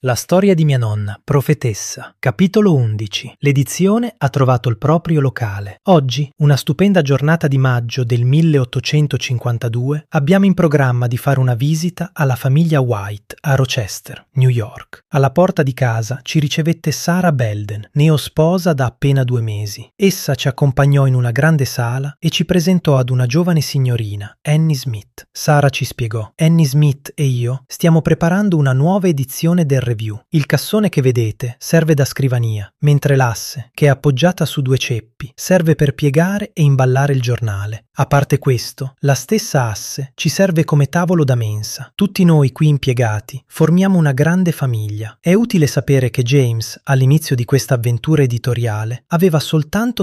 La storia di mia nonna, profetessa, capitolo 11. L'edizione ha trovato il proprio locale. Oggi, una stupenda giornata di maggio del 1852, abbiamo in programma di fare una visita alla famiglia White a Rochester, New York. Alla porta di casa ci ricevette Sarah Belden, neosposa da appena 2 mesi. Essa ci accompagnò in una grande sala e ci presentò ad una giovane signorina, Annie Smith. Sarah ci spiegò: Annie Smith e io stiamo preparando una nuova edizione del Review. Il cassone che vedete serve da scrivania, mentre l'asse, che è appoggiata su 2 ceppi, serve per piegare e imballare il giornale. A parte questo, la stessa asse ci serve come tavolo da mensa. Tutti noi qui impiegati formiamo una grande famiglia. È utile sapere che James, all'inizio di questa avventura editoriale, aveva soltanto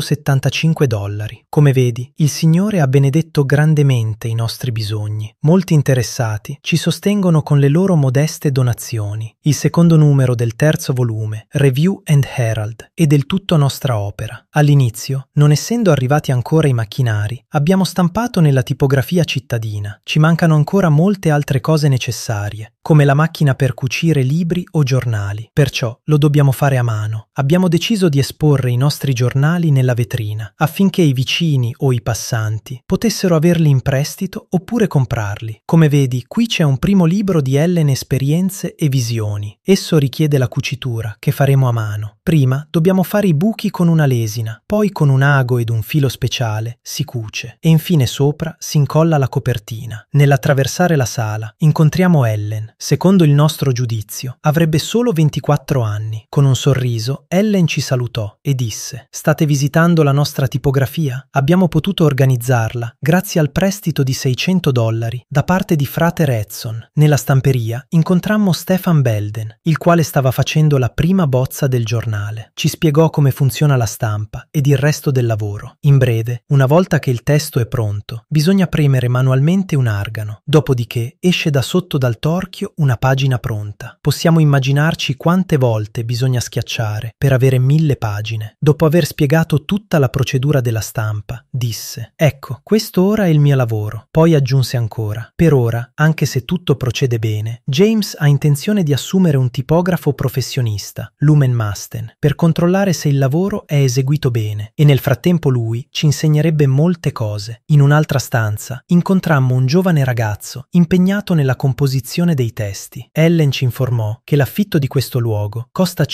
$75. Come vedi, il Signore ha benedetto grandemente i nostri bisogni. Molti interessati ci sostengono con le loro modeste donazioni. Il secondo numero del 3° volume, Review and Herald, è del tutto nostra opera. All'inizio, non essendo arrivati ancora i macchinari, abbiamo stampato nella tipografia cittadina. Ci mancano ancora molte altre cose necessarie, come la macchina per cucire libri o giornali. Perciò lo dobbiamo fare a mano. Abbiamo deciso di esporre i nostri giornali nella vetrina, affinché i vicini o i passanti potessero averli in prestito oppure comprarli. Come vedi, qui c'è un primo libro di Ellen Esperienze e Visioni. Esso richiede la cucitura, che faremo a mano. Prima dobbiamo fare i buchi con una lesina, poi con un ago ed un filo speciale si cuce e infine sopra si incolla la copertina. Nell'attraversare la sala incontriamo Ellen. Secondo il nostro giudizio avrebbe solo 24 anni. Con un sorriso Ellen ci salutò e disse: "State visitando la nostra tipografia? Abbiamo potuto organizzarla grazie al prestito di $600 da parte di Frater Edson. Nella stamperia incontrammo Stefan Belden, il quale stava facendo la prima bozza del giornale. Ci spiegò come funziona la stampa ed il resto del lavoro. In breve, una volta che il testo è pronto, bisogna premere manualmente un argano, dopodiché esce da sotto dal torchio una pagina pronta. Possiamo immaginarci quante volte bisogna schiacciare per avere 1000 pagine. Dopo aver spiegato tutta la procedura della stampa, disse: "Ecco, questo ora è il mio lavoro." Poi aggiunse ancora: "Per ora, anche se tutto procede bene, James ha intenzione di assumere un tipografo professionista, Lumen Masten, per controllare se il lavoro è eseguito bene, e nel frattempo lui ci insegnerebbe molte cose." In un'altra stanza incontrammo un giovane ragazzo impegnato nella composizione dei testi. Ellen ci informò che l'affitto di questo luogo costa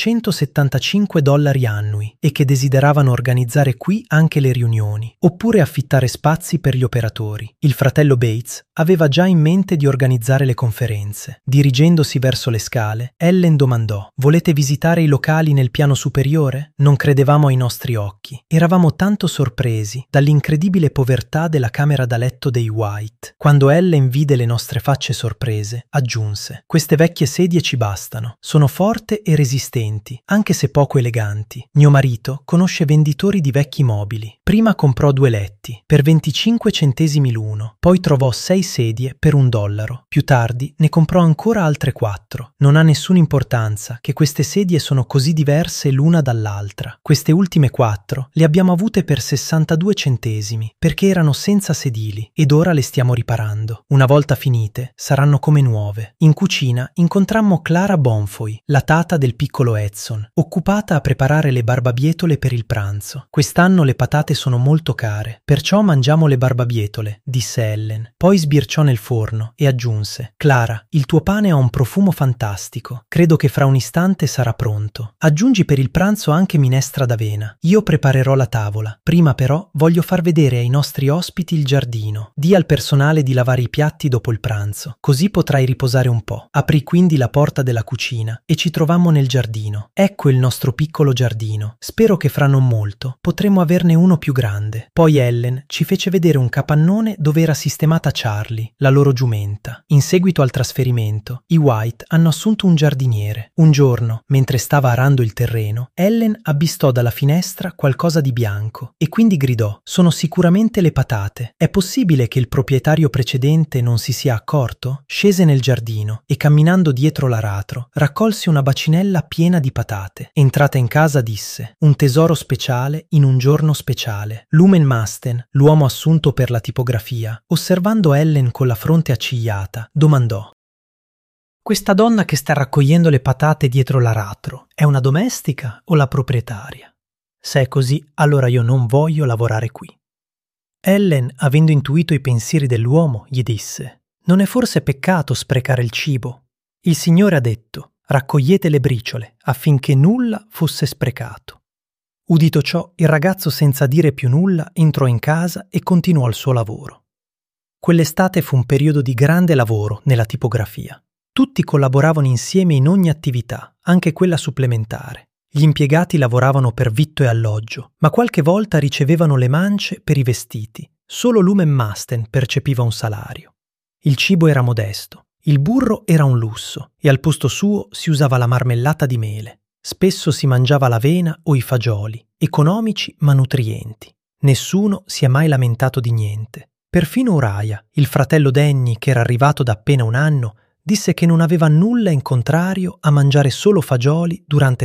$175 annui e che desideravano organizzare qui anche le riunioni, oppure affittare spazi per gli operatori. Il fratello Bates aveva già in mente di organizzare le conferenze. Dirigendosi verso le scale, Ellen domandò: "Volete visitare i locali nel piano superiore?" Non credevamo ai nostri occhi. Eravamo tanto sorpresi dall'incredibile povertà della camera da letto dei White. Quando Ellen vide le nostre facce sorprese, aggiunse: "Queste vecchie sedie ci bastano. Sono forti e resistenti, anche se poco eleganti. Mio marito conosce venditori di vecchi mobili. Prima comprò 2 letti per 25 centesimi l'uno, poi trovò 6 sedie per $1. Più tardi ne comprò ancora altre 4. Non ha nessuna importanza che queste sedie sono così diverse l'una dall'altra. Queste ultime 4 le abbiamo avute per 62 centesimi, perché erano senza sedili, ed ora le stiamo riparando. Una volta finite, saranno come nuove." In cucina incontrammo Clara Bonfoy, la tata del piccolo Edson, occupata a preparare le barbabietole per il pranzo. "Quest'anno le patate sono molto care, perciò mangiamo le barbabietole", disse Ellen. Poi sbirciò nel forno e aggiunse: "Clara, il tuo pane ha un profumo fantastico. Credo che fra un istante sarà pronto. Aggiungi per il pranzo anche minestra d'avena. Io preparerò la tavola. Prima però voglio far vedere ai nostri ospiti il giardino. Dì al personale di lavare i piatti dopo il pranzo, così potrai riposare un po'." Aprì quindi la porta della cucina e ci trovammo nel giardino. Ecco il nostro piccolo giardino. Spero che fra non molto potremo averne uno più grande. Poi Ellen ci fece vedere un capannone dove era sistemata Charlie, la loro giumenta. In seguito al trasferimento, i White hanno assunto un giardiniere. Un giorno, mentre stava arando il terreno, Ellen avvistò dalla finestra qualcosa di bianco e quindi gridò: "Sono sicuramente le patate. È possibile che il proprietario precedente non si sia accorto?" Scese nel giardino e, camminando dietro l'aratro, raccolse una bacinella piena di patate. Entrata in casa disse: "Un tesoro speciale in un giorno speciale." Lumen Masten, l'uomo assunto per la tipografia, osservando Ellen con la fronte accigliata, domandò: Questa donna che sta raccogliendo le patate dietro l'aratro è una domestica o la proprietaria? Se è così, allora io non voglio lavorare qui. Ellen, avendo intuito i pensieri dell'uomo, gli disse: non è forse peccato sprecare il cibo? Il Signore ha detto: raccogliete le briciole, affinché nulla fosse sprecato. Udito ciò, il ragazzo, senza dire più nulla, entrò in casa e continuò il suo lavoro. Quell'estate fu un periodo di grande lavoro nella tipografia. Tutti collaboravano insieme in ogni attività, anche quella supplementare. Gli impiegati lavoravano per vitto e alloggio, ma qualche volta ricevevano le mance per i vestiti. Solo Lumen Masten percepiva un salario. Il cibo era modesto, il burro era un lusso e al posto suo si usava la marmellata di mele. Spesso si mangiava l'avena o i fagioli, economici ma nutrienti. Nessuno si è mai lamentato di niente. Perfino Uriah, il fratello Danny, che era arrivato da appena un anno, disse che non aveva nulla in contrario a mangiare solo fagioli durante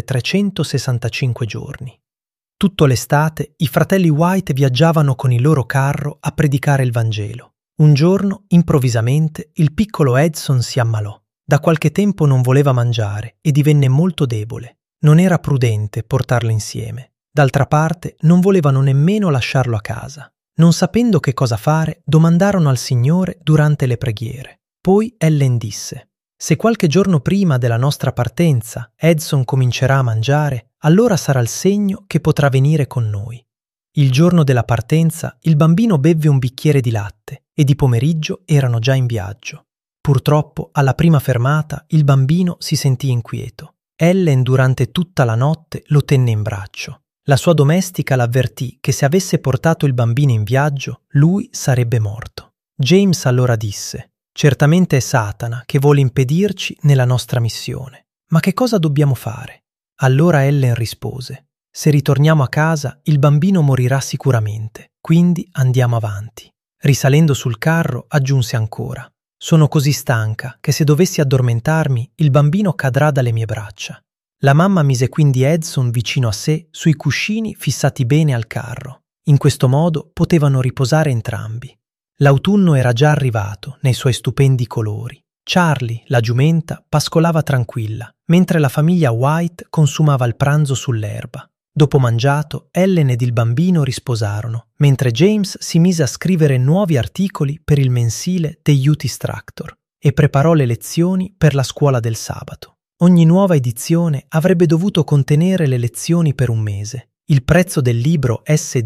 365 giorni. Tutto l'estate i fratelli White viaggiavano con il loro carro a predicare il Vangelo. Un giorno, improvvisamente, il piccolo Edson si ammalò. Da qualche tempo non voleva mangiare e divenne molto debole. Non era prudente portarlo insieme. D'altra parte, non volevano nemmeno lasciarlo a casa. Non sapendo che cosa fare, domandarono al Signore durante le preghiere. Poi Ellen disse: se qualche giorno prima della nostra partenza Edson comincerà a mangiare, allora sarà il segno che potrà venire con noi. Il giorno della partenza il bambino bevve un bicchiere di latte e di pomeriggio erano già in viaggio. Purtroppo, alla prima fermata, il bambino si sentì inquieto. Ellen durante tutta la notte lo tenne in braccio. La sua domestica l'avvertì che se avesse portato il bambino in viaggio, lui sarebbe morto. James allora disse: certamente è Satana che vuole impedirci nella nostra missione. Ma che cosa dobbiamo fare? Allora Ellen rispose: se ritorniamo a casa, il bambino morirà sicuramente, quindi andiamo avanti. Risalendo sul carro, aggiunse ancora: sono così stanca che se dovessi addormentarmi, il bambino cadrà dalle mie braccia. La mamma mise quindi Edson vicino a sé sui cuscini fissati bene al carro. In questo modo potevano riposare entrambi. L'autunno era già arrivato nei suoi stupendi colori. Charlie, la giumenta, pascolava tranquilla, mentre la famiglia White consumava il pranzo sull'erba. Dopo mangiato, Ellen ed il bambino risposarono, mentre James si mise a scrivere nuovi articoli per il mensile The Youth Instructor e preparò le lezioni per la scuola del sabato. Ogni nuova edizione avrebbe dovuto contenere le lezioni per un mese. Il prezzo del libro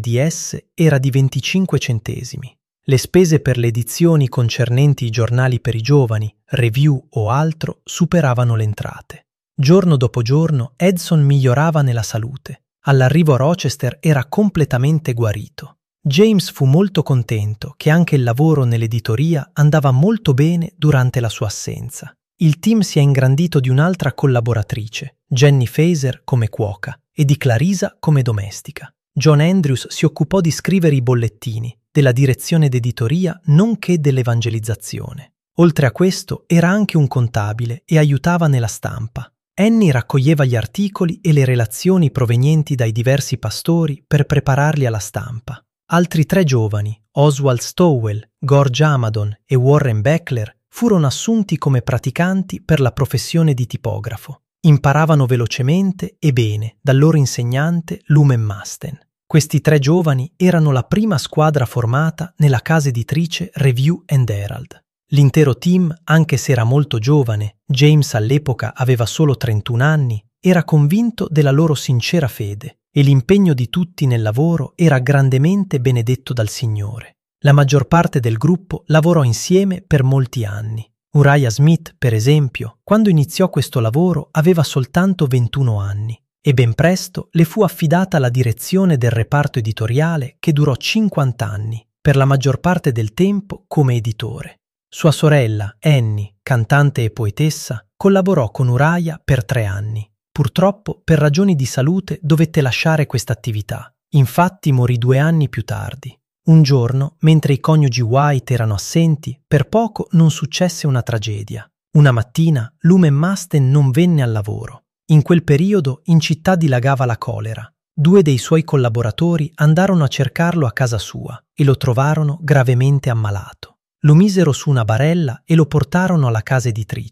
SDS era di 25 centesimi. Le spese per le edizioni concernenti i giornali per i giovani, review o altro superavano le entrate. Giorno dopo giorno Edson migliorava nella salute. All'arrivo a Rochester era completamente guarito. James fu molto contento che anche il lavoro nell'editoria andava molto bene durante la sua assenza. Il team si è ingrandito di un'altra collaboratrice, Jenny Faser come cuoca e di Clarisa come domestica. John Andrews si occupò di scrivere i bollettini, della direzione d'editoria nonché dell'evangelizzazione. Oltre a questo era anche un contabile e aiutava nella stampa. Annie raccoglieva gli articoli e le relazioni provenienti dai diversi pastori per prepararli alla stampa. Altri 3 giovani, Oswald Stowell, George Amadon e Warren Beckler, furono assunti come praticanti per la professione di tipografo. Imparavano velocemente e bene dal loro insegnante Lumen Masten. Questi 3 giovani erano la prima squadra formata nella casa editrice Review and Herald. L'intero team, anche se era molto giovane, James all'epoca aveva solo 31 anni, era convinto della loro sincera fede e l'impegno di tutti nel lavoro era grandemente benedetto dal Signore. La maggior parte del gruppo lavorò insieme per molti anni. Uriah Smith, per esempio, quando iniziò questo lavoro aveva soltanto 21 anni e ben presto le fu affidata la direzione del reparto editoriale che durò 50 anni, per la maggior parte del tempo come editore. Sua sorella, Annie, cantante e poetessa, collaborò con Uriah per 3 anni. Purtroppo, per ragioni di salute, dovette lasciare questa attività. Infatti morì 2 anni più tardi. Un giorno, mentre i coniugi White erano assenti, per poco non successe una tragedia. Una mattina, Lumen Masten non venne al lavoro. In quel periodo in città dilagava la colera. 2 dei suoi collaboratori andarono a cercarlo a casa sua e lo trovarono gravemente ammalato. Lo misero su una barella e lo portarono alla casa editrice.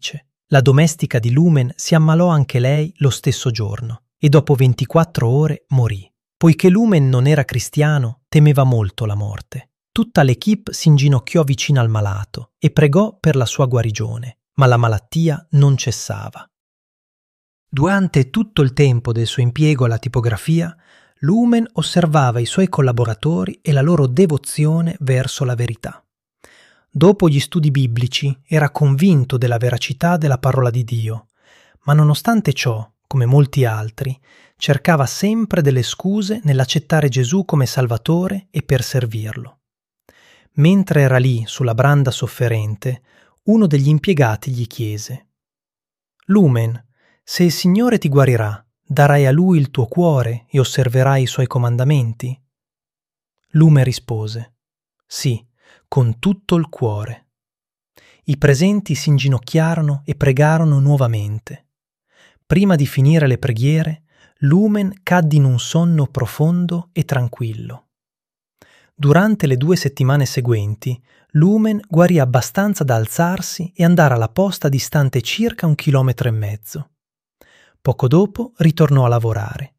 La domestica di Lumen si ammalò anche lei lo stesso giorno e dopo 24 ore morì. Poiché Lumen non era cristiano, temeva molto la morte. Tutta l'equipe si inginocchiò vicino al malato e pregò per la sua guarigione, ma la malattia non cessava. Durante tutto il tempo del suo impiego alla tipografia, Lumen osservava i suoi collaboratori e la loro devozione verso la verità. Dopo gli studi biblici era convinto della veracità della parola di Dio, ma nonostante ciò, come molti altri, cercava sempre delle scuse nell'accettare Gesù come Salvatore e per servirlo. Mentre era lì sulla branda sofferente, uno degli impiegati gli chiese: «Lumen, se il Signore ti guarirà, darai a Lui il tuo cuore e osserverai i Suoi comandamenti?» Lumen rispose: «Sì, con tutto il cuore». I presenti si inginocchiarono e pregarono nuovamente. Prima di finire le preghiere, Lumen cadde in un sonno profondo e tranquillo. Durante le 2 settimane seguenti, Lumen guarì abbastanza da alzarsi e andare alla posta distante circa 1,5 chilometri. Poco dopo ritornò a lavorare